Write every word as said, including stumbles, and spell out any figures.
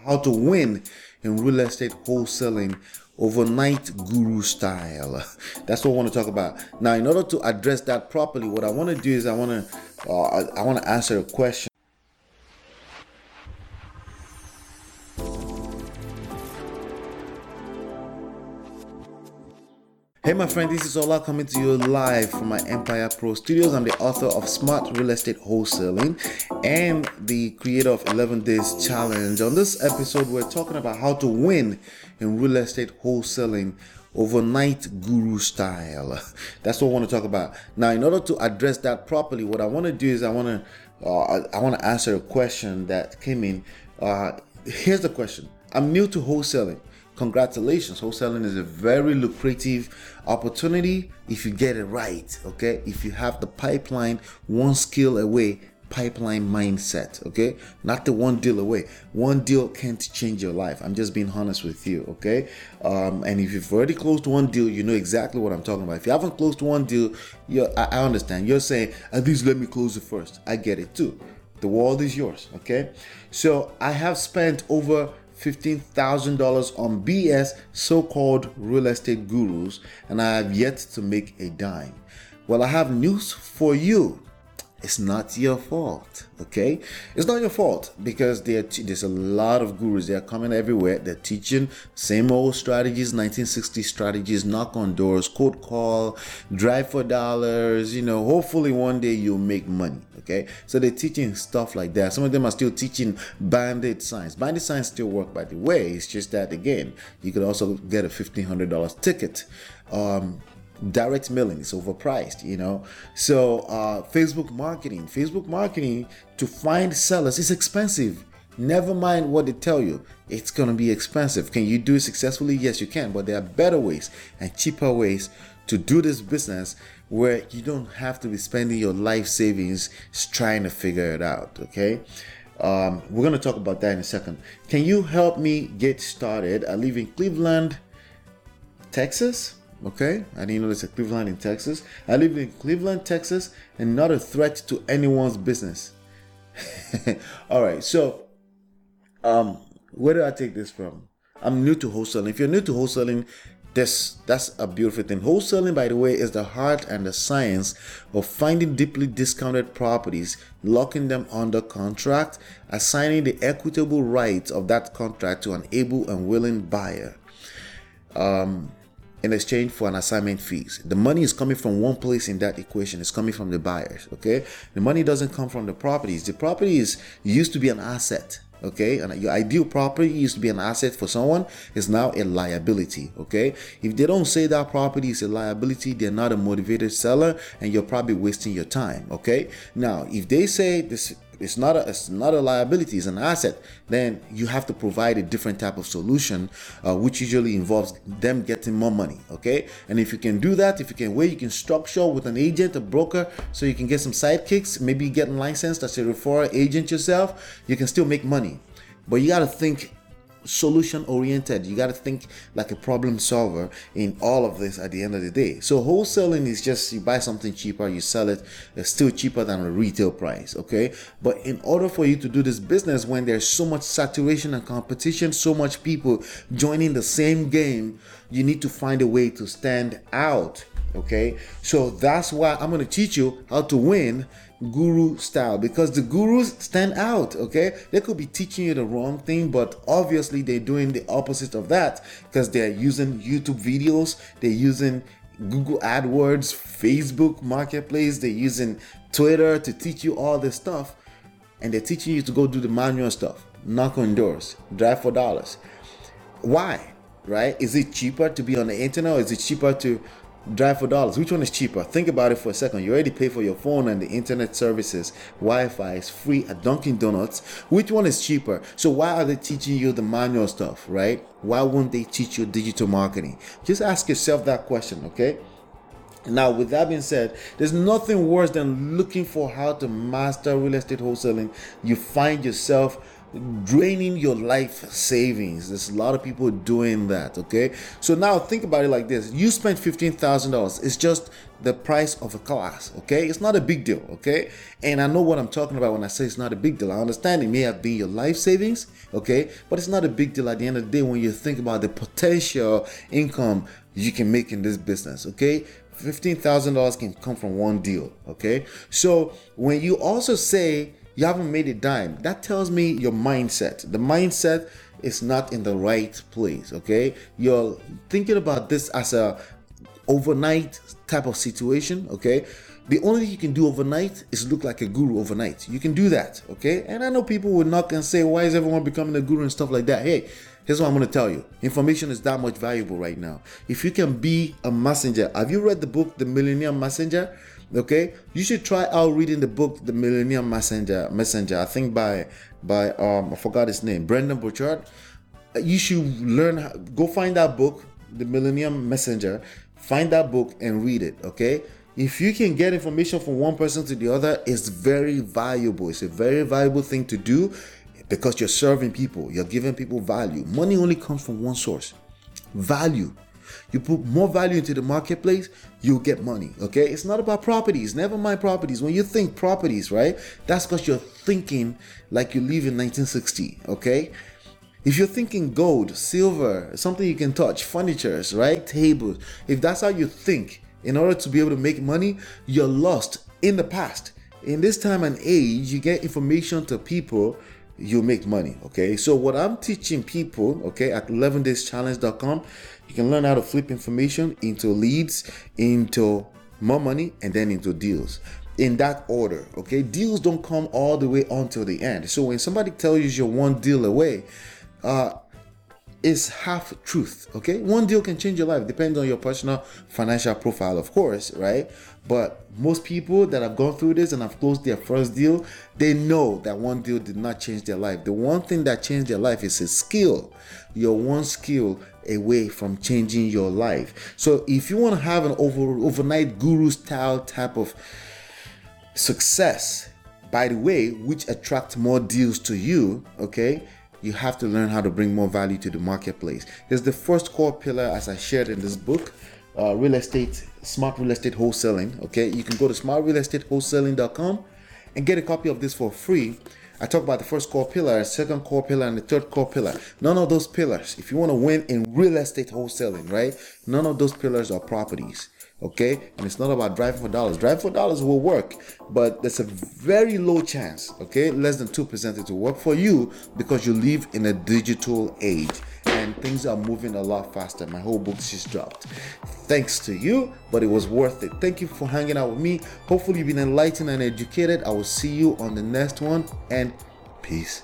how to win in real estate wholesaling overnight guru style. That's what I want to talk about. Now, in order to address that properly, what I want to do is I want to uh, I want to answer a question. Hey my friend, this is Ola coming to you live from my Empire Pro Studios. I'm the author of Smart Real Estate Wholesaling and the creator of eleven Days Challenge. On this episode, we're talking about how to win in real estate wholesaling overnight guru style. That's what I want to talk about. Now, in order to address that properly, what I want to do is I want to uh, I want to answer a question that came in. Uh, here's the question. I'm new to wholesaling. Congratulations, wholesaling is a very lucrative opportunity if you get it right, okay? If you have the pipeline, one skill away, pipeline mindset, okay? Not the one deal away. One deal can't change your life. I'm just being honest with you, okay? Um, and if you've already closed one deal, you know exactly what I'm talking about. If you haven't closed one deal, you're, I, I understand. You're saying, at least let me close it first. I get it too. The world is yours, okay? So I have spent over fifteen thousand dollars on B S so-called real estate gurus, and I have yet to make a dime. Well, I have news for you. It's not your fault, okay? It's not your fault because there's a lot of gurus. They're coming everywhere. They're teaching same old strategies, nineteen sixty strategies, knock on doors, cold call, drive for dollars. You know, hopefully one day you'll make money, okay? So they're teaching stuff like that. Some of them are still teaching bandit signs. Bandit signs still work, by the way. It's just that, again, you could also get a fifteen hundred dollars ticket. Um, direct mailing is overpriced, you know. So uh Facebook marketing Facebook marketing to find sellers is expensive. Never mind what they tell you, it's gonna be expensive. Can you do it successfully? Yes, you can, but there are better ways and cheaper ways to do this business where you don't have to be spending your life savings trying to figure it out, okay? Um we're gonna talk about that in a second. Can you help me get started? I live in Cleveland, Texas. Okay, I didn't know there's a Cleveland in Texas. I live in Cleveland, Texas, and not a threat to anyone's business. All right, so um, where do I take this from? I'm new to wholesaling. If you're new to wholesaling, this that's a beautiful thing. Wholesaling, by the way, is the heart and the science of finding deeply discounted properties, locking them under contract, assigning the equitable rights of that contract to an able and willing buyer. Um. In exchange for an assignment fees. The money is coming from one place in that equation. It's coming from the buyers, okay? The money doesn't come from the properties. The property is used to be an asset, okay? And your ideal property used to be an asset for someone is now a liability, okay? If they don't say that property is a liability, they're not a motivated seller, and you're probably wasting your time, okay? Now, if they say this It's not a it's not a liability, it's an asset, then you have to provide a different type of solution, uh, which usually involves them getting more money, okay? And if you can do that, if you can, where you can structure with an agent, a broker, so you can get some sidekicks, maybe get licensed as a referral agent yourself, you can still make money. But you got to think solution oriented. You got to think like a problem solver in all of this at the end of the day. So wholesaling is just you buy something cheaper, you sell it, it's still cheaper than a retail price, okay? But in order for you to do this business when there's so much saturation and competition, so much people joining the same game, you need to find a way to stand out, okay? So that's why I'm going to teach you how to win guru style, because the gurus stand out, okay? They could be teaching you the wrong thing, but obviously they're doing the opposite of that because they're using YouTube videos, they're using Google AdWords, Facebook Marketplace, they're using Twitter to teach you all this stuff, and they're teaching you to go do the manual stuff, knock on doors, drive for dollars. Why, right? Is it cheaper to be on the internet, or is it cheaper to drive for dollars? Which one is cheaper? Think about it for a second. You already pay for your phone and the internet services. Wi-Fi is free at Dunkin' Donuts. Which one is cheaper? So why are they teaching you the manual stuff, right? Why won't they teach you digital marketing? Just ask yourself that question, okay? Now, with that being said, there's nothing worse than looking for how to master real estate wholesaling. You find yourself draining your life savings. There's a lot of people doing that. Okay, so now think about it like this: you spent fifteen thousand dollars. It's just the price of a class. Okay, it's not a big deal. Okay, and I know what I'm talking about when I say it's not a big deal. I understand it may have been your life savings. Okay, but it's not a big deal at the end of the day when you think about the potential income you can make in this business. Okay, fifteen thousand dollars can come from one deal. Okay, so when you also say you haven't made a dime, that tells me your mindset. The mindset is not in the right place. Okay, you're thinking about this as a overnight type of situation. Okay, the only thing you can do overnight is look like a guru overnight. You can do that. Okay, and I know people will knock and say, why is everyone becoming a guru and stuff like that? Hey, here's what I'm going to tell you: information is that much valuable right now. If you can be a messenger, have you read the book The Millennium Messenger? Okay, you should try out reading the book The Millennium Messenger. Messenger, I think by by um I forgot his name, Brendan Burchard. You should learn. Go find that book, The Millennium Messenger. Find that book and read it. Okay, if you can get information from one person to the other, it's very valuable. It's a very valuable thing to do because you're serving people. You're giving people value. Money only comes from one source: value. You put more value into the marketplace, you'll get money. Okay, it's not about properties. Never mind properties. When you think properties, right, that's because you're thinking like you live in nineteen sixty. Okay, if you're thinking gold, silver, something you can touch, furnitures, right, tables, if that's how you think in order to be able to make money, you're lost in the past. In this time and age, you get information to people, you make money. Okay, so what I'm teaching people, okay, at eleven days challenge dot com, you can learn how to flip information into leads, into more money, and then into deals, in that order. Okay, deals don't come all the way until the end. So when somebody tells you you're one deal away, uh is half truth. Okay, one deal can change your life. Depends on your personal financial profile, of course, right? But most people that have gone through this and have closed their first deal, they know that one deal did not change their life. The one thing that changed their life is a skill. You're one skill away from changing your life. So if you want to have an over overnight guru style type of success, by the way, which attracts more deals to you, okay, you have to learn how to bring more value to the marketplace. Here's the first core pillar, as I shared in this book, uh, real estate, smart real estate wholesaling. Okay, you can go to smart real estate wholesaling dot com and get a copy of this for free. I talk about the first core pillar, second core pillar, and the third core pillar. None of those pillars, if you want to win in real estate wholesaling, right? None of those pillars are properties. Okay, and it's not about driving for dollars. Driving for dollars will work, but there's a very low chance, okay, less than two percent it will work for you because you live in a digital age and things are moving a lot faster. My whole book just dropped. Thanks to you, but it was worth it. Thank you for hanging out with me. Hopefully you've been enlightened and educated. I will see you on the next one, and peace.